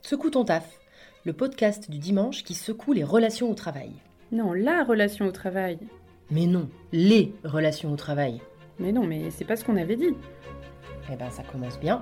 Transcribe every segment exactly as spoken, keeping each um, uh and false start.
Secoue ton taf, le podcast du dimanche qui secoue les relations au travail. Non, la relation au travail. Mais non, les relations au travail. Mais non, mais c'est pas ce qu'on avait dit. Eh ben ça commence bien.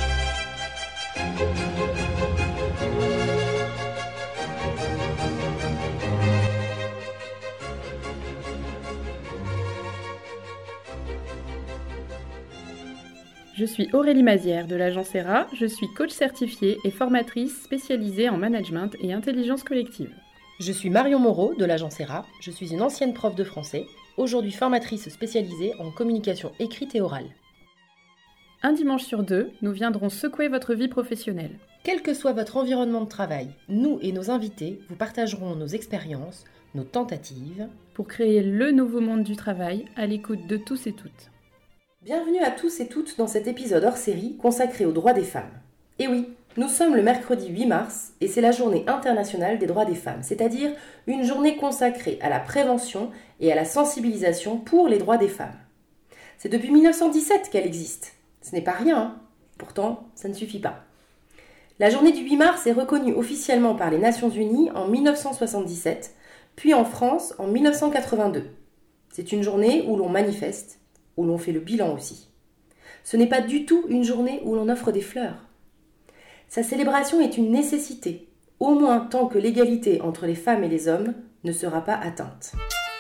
Je suis Aurélie Mazière de l'agence E R A, je suis coach certifiée et formatrice spécialisée en management et intelligence collective. Je suis Marion Moreau de l'agence E R A, je suis une ancienne prof de français, aujourd'hui formatrice spécialisée en communication écrite et orale. Un dimanche sur deux, nous viendrons secouer votre vie professionnelle. Quel que soit votre environnement de travail, nous et nos invités vous partagerons nos expériences, nos tentatives, pour créer le nouveau monde du travail à l'écoute de tous et toutes. Bienvenue à tous et toutes dans cet épisode hors série consacré aux droits des femmes. Et oui, nous sommes le mercredi huit mars et c'est la journée internationale des droits des femmes, c'est-à-dire une journée consacrée à la prévention et à la sensibilisation pour les droits des femmes. C'est depuis mille neuf cent dix-sept qu'elle existe. Ce n'est pas rien, hein. Pourtant, ça ne suffit pas. La journée du huit mars est reconnue officiellement par les Nations Unies en mille neuf cent soixante-dix-sept, puis en France en mille neuf cent quatre-vingt-deux. C'est une journée où l'on manifeste, où l'on fait le bilan aussi. Ce n'est pas du tout une journée où l'on offre des fleurs. Sa célébration est une nécessité, au moins tant que l'égalité entre les femmes et les hommes ne sera pas atteinte.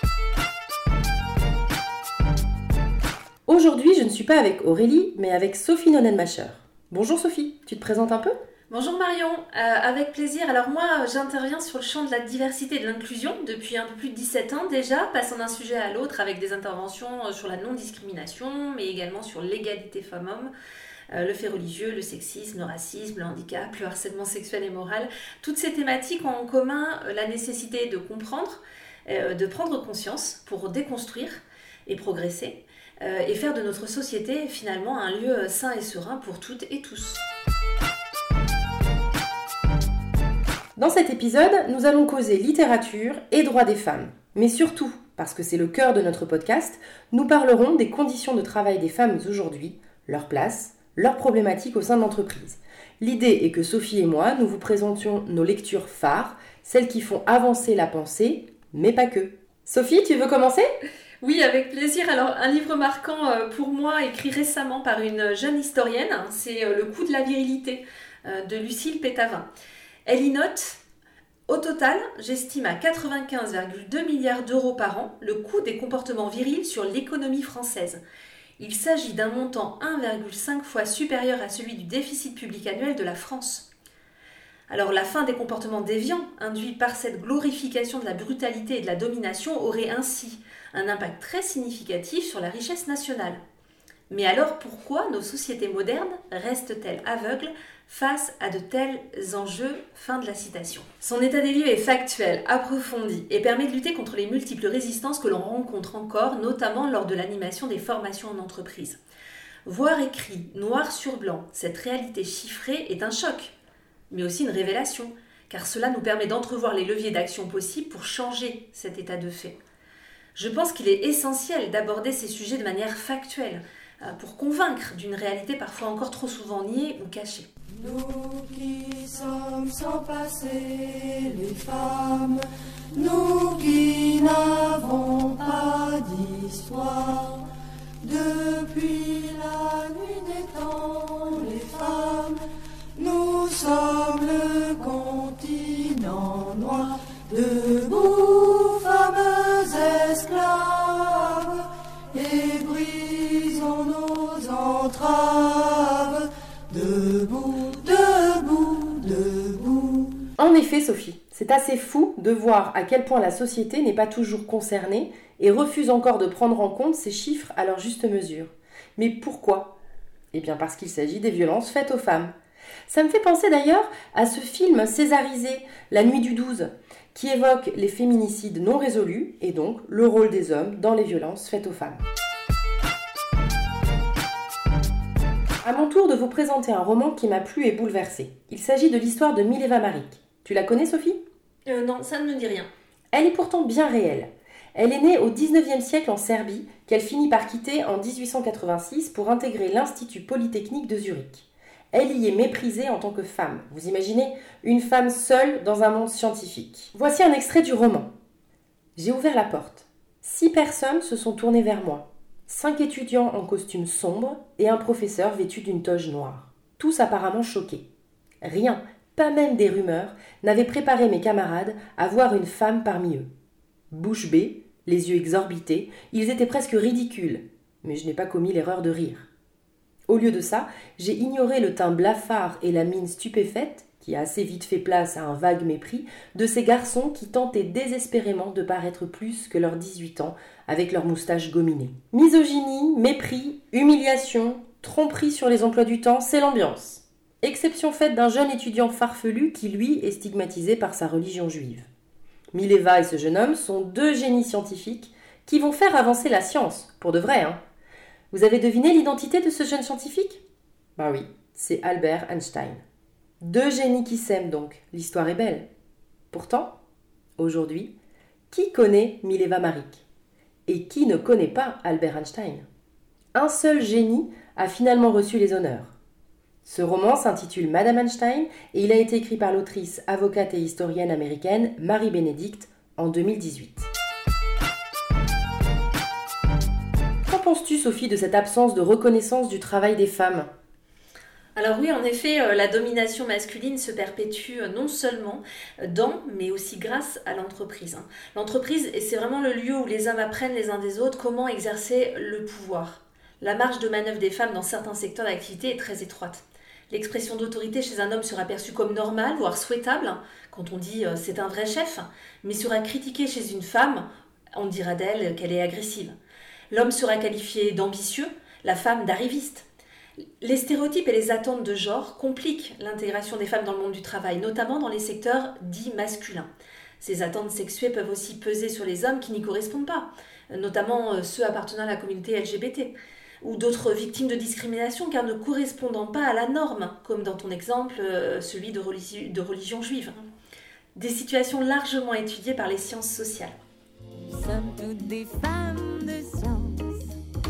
Aujourd'hui, je ne suis pas avec Aurélie, mais avec Sophie Nonnenmacher. Bonjour Sophie, tu te présentes un peu ? Bonjour Marion, euh, avec plaisir. Alors moi, j'interviens sur le champ de la diversité et de l'inclusion depuis un peu plus de dix-sept ans déjà, passant d'un sujet à l'autre avec des interventions sur la non-discrimination, mais également sur l'égalité femmes-hommes, euh, le fait religieux, le sexisme, le racisme, le handicap, le harcèlement sexuel et moral. Toutes ces thématiques ont en commun euh, la nécessité de comprendre, euh, de prendre conscience pour déconstruire et progresser, euh, et faire de notre société finalement un lieu sain et serein pour toutes et tous. Dans cet épisode, nous allons causer littérature et droits des femmes. Mais surtout, parce que c'est le cœur de notre podcast, nous parlerons des conditions de travail des femmes aujourd'hui, leur place, leurs problématiques au sein de l'entreprise. L'idée est que Sophie et moi, nous vous présentions nos lectures phares, celles qui font avancer la pensée, mais pas que. Sophie, tu veux commencer ? Oui, avec plaisir. Alors, un livre marquant pour moi, écrit récemment par une jeune historienne, c'est Le coût de la virilité de Lucille Pétavin. Elle y note, au total, j'estime à quatre-vingt-quinze virgule deux milliards d'euros par an le coût des comportements virils sur l'économie française. Il s'agit d'un montant un virgule cinq fois supérieur à celui du déficit public annuel de la France. Alors la fin des comportements déviants, induits par cette glorification de la brutalité et de la domination, aurait ainsi un impact très significatif sur la richesse nationale. Mais alors pourquoi nos sociétés modernes restent-elles aveugles face à de tels enjeux ? Fin de la citation. Son état des lieux est factuel, approfondi et permet de lutter contre les multiples résistances que l'on rencontre encore, notamment lors de l'animation des formations en entreprise. Voir écrit, noir sur blanc, cette réalité chiffrée est un choc, mais aussi une révélation, car cela nous permet d'entrevoir les leviers d'action possibles pour changer cet état de fait. Je pense qu'il est essentiel d'aborder ces sujets de manière factuelle, pour convaincre d'une réalité parfois encore trop souvent niée ou cachée. Nous qui sommes sans passé, les femmes, nous qui n'avons pas d'histoire, depuis la nuit des temps, les femmes, nous sommes le continent noir, debout, fameux esclaves, et brisons nos entraves, debout, debout, debout. En effet, Sophie, c'est assez fou de voir à quel point la société n'est pas toujours concernée et refuse encore de prendre en compte ces chiffres à leur juste mesure. Mais pourquoi ? Eh bien parce qu'il s'agit des violences faites aux femmes. Ça me fait penser d'ailleurs à ce film césarisé, La nuit du douze, qui évoque les féminicides non résolus et donc le rôle des hommes dans les violences faites aux femmes. À mon tour de vous présenter un roman qui m'a plu et bouleversée. Il s'agit de l'histoire de Mileva Maric. Tu la connais, Sophie ? Euh, non, ça ne me dit rien. Elle est pourtant bien réelle. Elle est née au dix-neuvième siècle en Serbie, qu'elle finit par quitter en dix-huit cent quatre-vingt-six pour intégrer l'Institut Polytechnique de Zurich. Elle y est méprisée en tant que femme. Vous imaginez, une femme seule dans un monde scientifique. Voici un extrait du roman. J'ai ouvert la porte. Six personnes se sont tournées vers moi. Cinq étudiants en costume sombre et un professeur vêtu d'une toge noire. Tous apparemment choqués. Rien, pas même des rumeurs, n'avait préparé mes camarades à voir une femme parmi eux. Bouche bée, les yeux exorbités, ils étaient presque ridicules, mais je n'ai pas commis l'erreur de rire. Au lieu de ça, j'ai ignoré le teint blafard et la mine stupéfaite, qui a assez vite fait place à un vague mépris, de ces garçons qui tentaient désespérément de paraître plus que leurs dix-huit ans avec leurs moustaches gominées. Misogynie, mépris, humiliation, tromperie sur les emplois du temps, c'est l'ambiance. Exception faite d'un jeune étudiant farfelu qui, lui, est stigmatisé par sa religion juive. Mileva et ce jeune homme sont deux génies scientifiques qui vont faire avancer la science, pour de vrai, hein. Vous avez deviné l'identité de ce jeune scientifique ? Bah oui, c'est Albert Einstein. Deux génies qui s'aiment donc, l'histoire est belle. Pourtant, aujourd'hui, qui connaît Mileva Maric ? Et qui ne connaît pas Albert Einstein ? Un seul génie a finalement reçu les honneurs. Ce roman s'intitule Madame Einstein et il a été écrit par l'autrice, avocate et historienne américaine Mary Benedict en deux mille dix-huit. Qu'en penses-tu, Sophie, de cette absence de reconnaissance du travail des femmes ? Alors oui, en effet, euh, la domination masculine se perpétue euh, non seulement dans, mais aussi grâce à l'entreprise. Hein. L'entreprise, c'est vraiment le lieu où les hommes apprennent les uns des autres comment exercer le pouvoir. La marge de manœuvre des femmes dans certains secteurs d'activité est très étroite. L'expression d'autorité chez un homme sera perçue comme normale, voire souhaitable, quand on dit euh, « c'est un vrai chef », mais sera critiquée chez une femme, on dira d'elle qu'elle est agressive. L'homme sera qualifié d'ambitieux, la femme d'arriviste. Les stéréotypes et les attentes de genre compliquent l'intégration des femmes dans le monde du travail, notamment dans les secteurs dits masculins. Ces attentes sexuées peuvent aussi peser sur les hommes qui n'y correspondent pas, notamment ceux appartenant à la communauté L G B T, ou d'autres victimes de discrimination car ne correspondant pas à la norme, comme dans ton exemple, celui de religion, de religion juive. Des situations largement étudiées par les sciences sociales. Nous sommes toutes des femmes de science,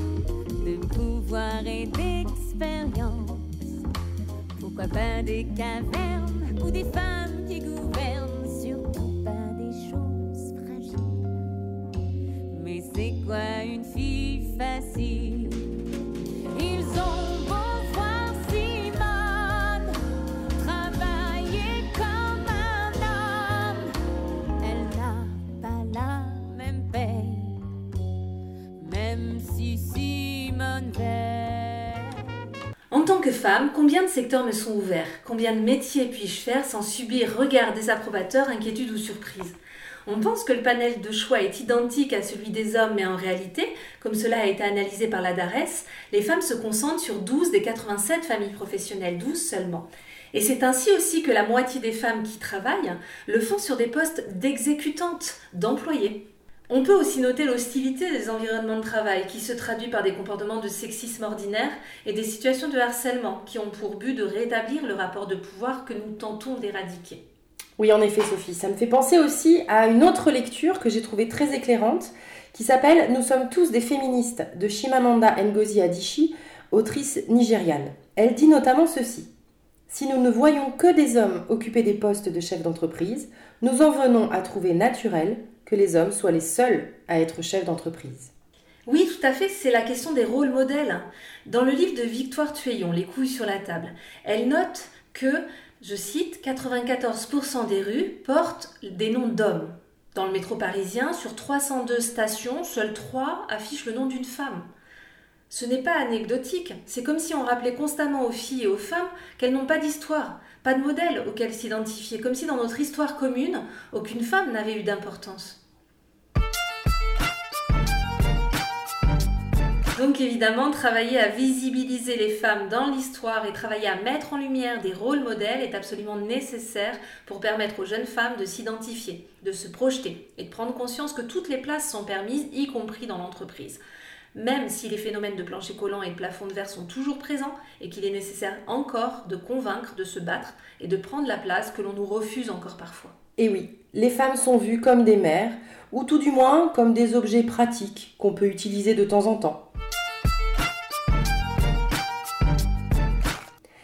de pouvoir et d'expérience. Pourquoi pas des cavernes ou des femmes qui gouvernent, surtout pas des choses fragiles. Mais c'est quoi une fille facile? Ils ont beau voir Simone travailler comme un homme, elle n'a pas la même paye, même si Simone veille. En tant que femme, combien de secteurs me sont ouverts? Combien de métiers puis-je faire sans subir regard désapprobateur, inquiétude ou surprise? On pense que le panel de choix est identique à celui des hommes, mais en réalité, comme cela a été analysé par la DARES, les femmes se concentrent sur douze des quatre-vingt-sept familles professionnelles, douze seulement. Et c'est ainsi aussi que la moitié des femmes qui travaillent le font sur des postes d'exécutantes, d'employées. On peut aussi noter l'hostilité des environnements de travail qui se traduit par des comportements de sexisme ordinaire et des situations de harcèlement qui ont pour but de rétablir le rapport de pouvoir que nous tentons d'éradiquer. Oui, en effet, Sophie, ça me fait penser aussi à une autre lecture que j'ai trouvée très éclairante, qui s'appelle « Nous sommes tous des féministes » de Chimamanda Ngozi Adichie, autrice nigériane. Elle dit notamment ceci: « Si nous ne voyons que des hommes occuper des postes de chefs d'entreprise, nous en venons à trouver naturel que les hommes soient les seuls à être chefs d'entreprise. » Oui, tout à fait, c'est la question des rôles modèles. Dans le livre de Victoire Tueillon, Les couilles sur la table, elle note que, je cite, quatre-vingt-quatorze pour cent des rues portent des noms d'hommes. Dans le métro parisien, sur trois cent deux stations, seules trois affichent le nom d'une femme. Ce n'est pas anecdotique, c'est comme si on rappelait constamment aux filles et aux femmes qu'elles n'ont pas d'histoire, pas de modèle auquel s'identifier, comme si dans notre histoire commune, aucune femme n'avait eu d'importance. Donc évidemment, travailler à visibiliser les femmes dans l'histoire et travailler à mettre en lumière des rôles modèles est absolument nécessaire pour permettre aux jeunes femmes de s'identifier, de se projeter et de prendre conscience que toutes les places sont permises, y compris dans l'entreprise. Même si les phénomènes de plancher collant et de plafond de verre sont toujours présents et qu'il est nécessaire encore de convaincre, de se battre et de prendre la place que l'on nous refuse encore parfois. Et oui, les femmes sont vues comme des mères, ou tout du moins comme des objets pratiques qu'on peut utiliser de temps en temps. S'il y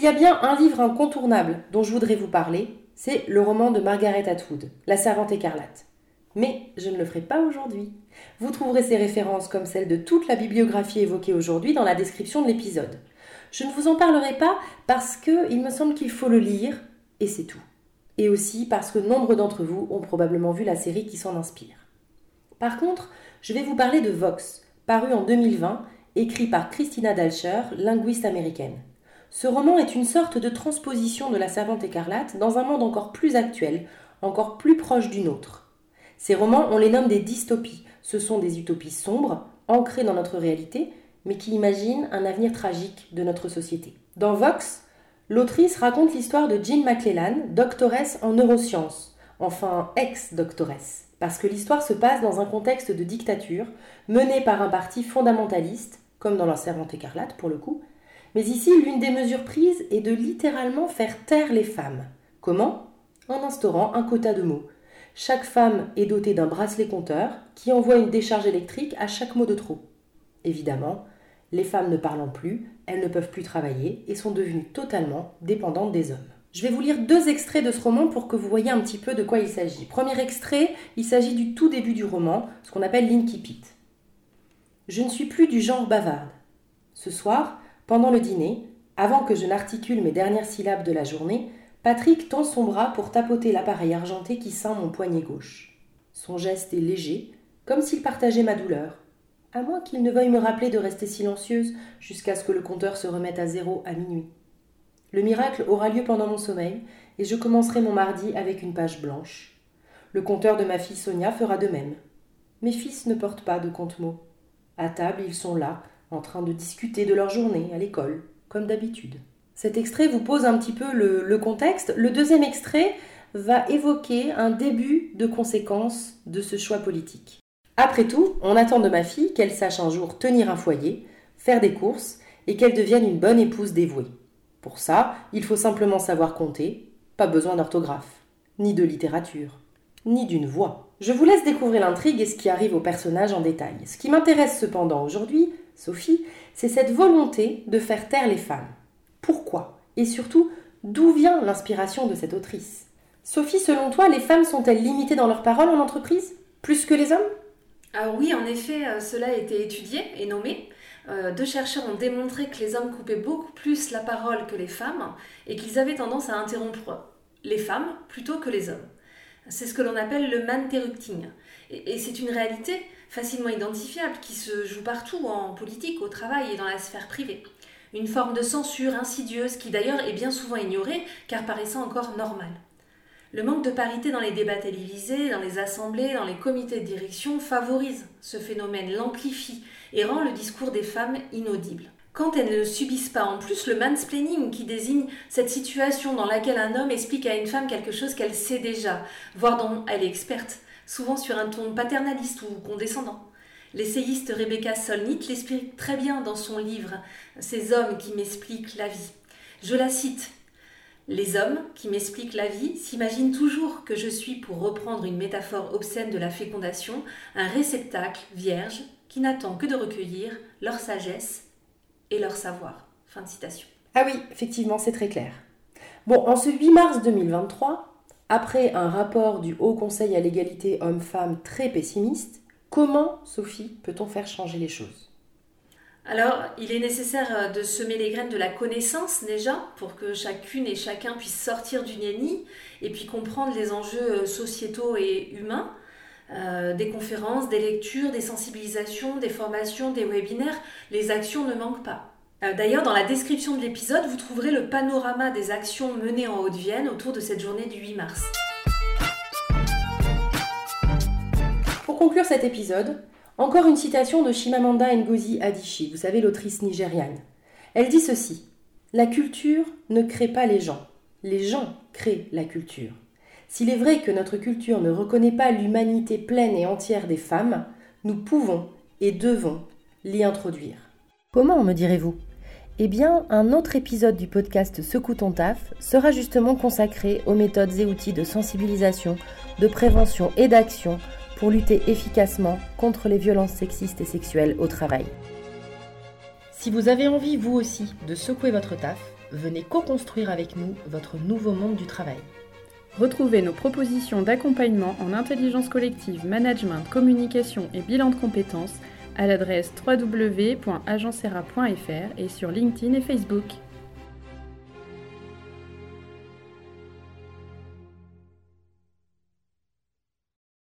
y a bien un livre incontournable dont je voudrais vous parler, c'est le roman de Margaret Atwood, La Servante écarlate. Mais je ne le ferai pas aujourd'hui. Vous trouverez ces références comme celles de toute la bibliographie évoquée aujourd'hui dans la description de l'épisode. Je ne vous en parlerai pas parce qu'il me semble qu'il faut le lire, et c'est tout. Et aussi parce que nombre d'entre vous ont probablement vu la série qui s'en inspire. Par contre, je vais vous parler de Vox, paru en deux mille vingt, écrit par Christina Dalcher, linguiste américaine. Ce roman est une sorte de transposition de La Servante écarlate dans un monde encore plus actuel, encore plus proche du nôtre. Ces romans, on les nomme des dystopies. Ce sont des utopies sombres, ancrées dans notre réalité, mais qui imaginent un avenir tragique de notre société. Dans Vox, l'autrice raconte l'histoire de Jean McClellan, doctoresse en neurosciences, enfin ex-doctoresse, parce que l'histoire se passe dans un contexte de dictature, menée par un parti fondamentaliste, comme dans La Servante écarlate pour le coup, mais ici, l'une des mesures prises est de littéralement faire taire les femmes. Comment ? En instaurant un quota de mots. Chaque femme est dotée d'un bracelet compteur qui envoie une décharge électrique à chaque mot de trop. Évidemment, les femmes ne parlant plus, elles ne peuvent plus travailler et sont devenues totalement dépendantes des hommes. Je vais vous lire deux extraits de ce roman pour que vous voyez un petit peu de quoi il s'agit. Premier extrait, il s'agit du tout début du roman, ce qu'on appelle l'incipit. Je ne suis plus du genre bavarde. Ce soir, pendant le dîner, avant que je n'articule mes dernières syllabes de la journée, Patrick tend son bras pour tapoter l'appareil argenté qui ceint mon poignet gauche. Son geste est léger, comme s'il partageait ma douleur, à moins qu'il ne veuille me rappeler de rester silencieuse jusqu'à ce que le compteur se remette à zéro à minuit. Le miracle aura lieu pendant mon sommeil et je commencerai mon mardi avec une page blanche. Le compteur de ma fille Sonia fera de même. Mes fils ne portent pas de compte-mots. À table, ils sont là, en train de discuter de leur journée à l'école, comme d'habitude. Cet extrait vous pose un petit peu le, le contexte. Le deuxième extrait va évoquer un début de conséquences de ce choix politique. Après tout, on attend de ma fille qu'elle sache un jour tenir un foyer, faire des courses et qu'elle devienne une bonne épouse dévouée. Pour ça, il faut simplement savoir compter, pas besoin d'orthographe, ni de littérature, ni d'une voix. Je vous laisse découvrir l'intrigue et ce qui arrive aux personnages en détail. Ce qui m'intéresse cependant aujourd'hui, Sophie, c'est cette volonté de faire taire les femmes. Pourquoi ? Et surtout, d'où vient l'inspiration de cette autrice ? Sophie, selon toi, les femmes sont-elles limitées dans leur parole en entreprise ? Plus que les hommes ? Ah oui, en effet, euh, cela a été étudié et nommé. Euh, deux chercheurs ont démontré que les hommes coupaient beaucoup plus la parole que les femmes et qu'ils avaient tendance à interrompre les femmes plutôt que les hommes. C'est ce que l'on appelle le man-interrupting. Et, et c'est une réalité facilement identifiable qui se joue partout, en politique, au travail et dans la sphère privée. Une forme de censure insidieuse qui d'ailleurs est bien souvent ignorée car paraissant encore normale. Le manque de parité dans les débats télévisés, dans les assemblées, dans les comités de direction favorise ce phénomène, l'amplifie et rend le discours des femmes inaudible. Quand elles ne subissent pas en plus le mansplaining qui désigne cette situation dans laquelle un homme explique à une femme quelque chose qu'elle sait déjà, voire dont elle est experte, souvent sur un ton paternaliste ou condescendant. L'essayiste Rebecca Solnit l'explique très bien dans son livre « Ces hommes qui m'expliquent la vie ». Je la cite. « Les hommes qui m'expliquent la vie s'imaginent toujours que je suis, pour reprendre une métaphore obscène de la fécondation, un réceptacle vierge qui n'attend que de recueillir leur sagesse et leur savoir. » Fin de citation. Ah oui, effectivement, c'est très clair. Bon, en ce huit mars deux mille vingt-trois, après un rapport du Haut Conseil à l'égalité hommes-femmes très pessimiste, comment, Sophie, peut-on faire changer les choses ? Alors, il est nécessaire de semer les graines de la connaissance déjà, pour que chacune et chacun puisse sortir du déni et puis comprendre les enjeux sociétaux et humains. Euh, des conférences, des lectures, des sensibilisations, des formations, des webinaires, les actions ne manquent pas. Euh, d'ailleurs, dans la description de l'épisode, vous trouverez le panorama des actions menées en Haute-Vienne autour de cette journée du huit mars. Pour conclure cet épisode, encore une citation de Chimamanda Ngozi Adichie, vous savez, l'autrice nigériane. Elle dit ceci : « La culture ne crée pas les gens, les gens créent la culture. S'il est vrai que notre culture ne reconnaît pas l'humanité pleine et entière des femmes, nous pouvons et devons l'y introduire. » Comment, me direz-vous ? Eh bien, un autre épisode du podcast Secoue ton taf sera justement consacré aux méthodes et outils de sensibilisation, de prévention et d'action pour lutter efficacement contre les violences sexistes et sexuelles au travail. Si vous avez envie, vous aussi, de secouer votre taf, venez co-construire avec nous votre nouveau monde du travail. Retrouvez nos propositions d'accompagnement en intelligence collective, management, communication et bilan de compétences à l'adresse w w w point agencera point f r et sur LinkedIn et Facebook.